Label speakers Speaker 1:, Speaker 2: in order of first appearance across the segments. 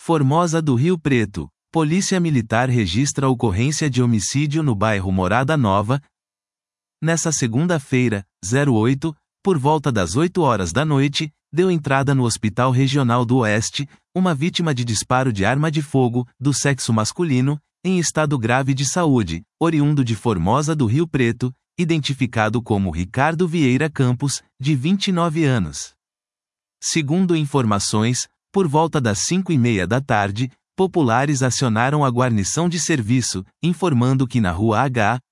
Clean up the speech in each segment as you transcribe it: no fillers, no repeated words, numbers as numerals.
Speaker 1: Formosa do Rio Preto. Polícia Militar registra ocorrência de homicídio no bairro Morada Nova. Nessa segunda-feira, 08, por volta das 8 horas da noite, deu entrada no Hospital Regional do Oeste, uma vítima de disparo de arma de fogo, do sexo masculino, em estado grave de saúde, oriundo de Formosa do Rio Preto, identificado como Ricardo Vieira Campos, de 29 anos. Segundo informações, por volta das 5:30 da tarde, populares acionaram a guarnição de serviço, informando que na rua H.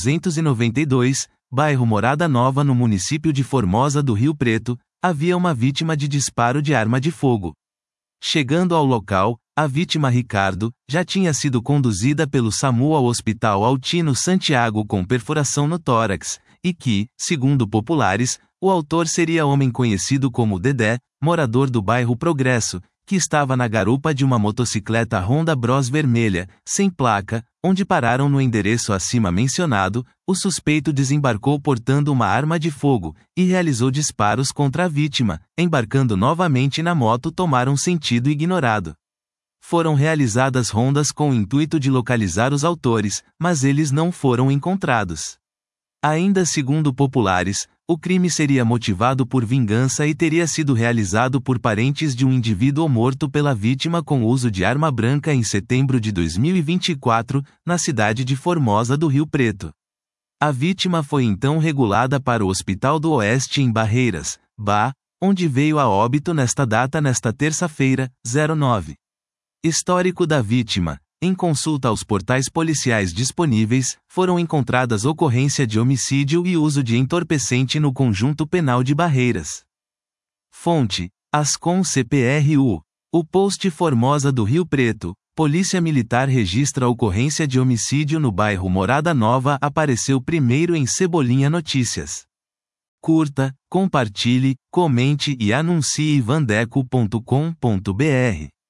Speaker 1: 292, bairro Morada Nova no município de Formosa do Rio Preto, havia uma vítima de disparo de arma de fogo. Chegando ao local, a vítima Ricardo, já tinha sido conduzida pelo SAMU ao Hospital Altino Santiago com perfuração no tórax, e que, segundo populares, o autor seria homem conhecido como Dedé, morador do bairro Progresso, que estava na garupa de uma motocicleta Honda Bros vermelha, sem placa, onde pararam no endereço acima mencionado. O suspeito desembarcou portando uma arma de fogo, e realizou disparos contra a vítima, embarcando novamente na moto tomaram sentido ignorado. Foram realizadas rondas com o intuito de localizar os autores, mas eles não foram encontrados. Ainda segundo populares, o crime seria motivado por vingança e teria sido realizado por parentes de um indivíduo morto pela vítima com uso de arma branca em setembro de 2024, na cidade de Formosa do Rio Preto. A vítima foi então regulada para o Hospital do Oeste em Barreiras, BA, onde veio a óbito nesta terça-feira, 09. Histórico da vítima. Em consulta aos portais policiais disponíveis, foram encontradas ocorrência de homicídio e uso de entorpecente no Conjunto Penal de Barreiras. Fonte: Ascom CPRU. O post Formosa do Rio Preto. Polícia Militar registra ocorrência de homicídio no bairro Morada Nova apareceu primeiro em Cebolinha Notícias. Curta, compartilhe, comente e anuncie vandeco.com.br.